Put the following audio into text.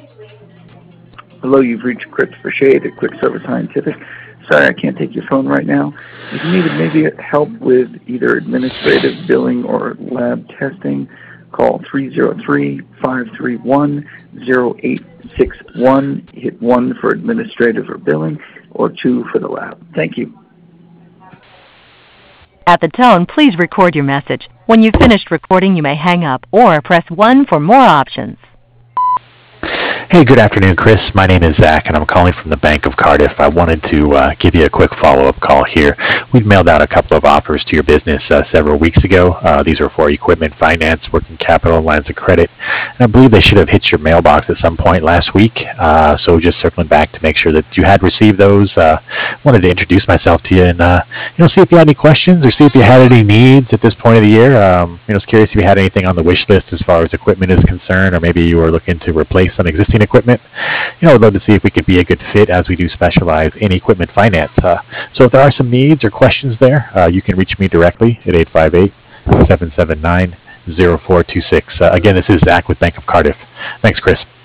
Hello, you've reached Christopher Shade at Quick Service Scientific. Sorry, I can't take your phone right now. If you need maybe help with either administrative billing or lab testing, call 303-531-0861. Hit 1 for administrative or billing, or 2 for the lab. Thank you. At the tone, please record your message. When you've finished recording, you may hang up or press 1 for more options. Hey, good afternoon, Chris. My name is Zach, and I'm calling from the Bank of Cardiff. I wanted to give you a quick follow-up call here. We've mailed out a couple of offers to your business several weeks ago. These are for equipment finance, working capital, and lines of credit. And I believe they should have hit your mailbox at some point last week. So just circling back to make sure that you had received those. Wanted to introduce myself to you and see if you had any questions or see if you had any needs at this point of the year. I was curious if you had anything on the wish list as far as equipment is concerned, or maybe you were looking to replace some existing equipment. I'd love to see if we could be a good fit, as we do specialize in equipment finance. So if there are some needs or questions there, you can reach me directly at 858-779-0426. Again, this is Zach with Bank of Cardiff. Thanks, Chris.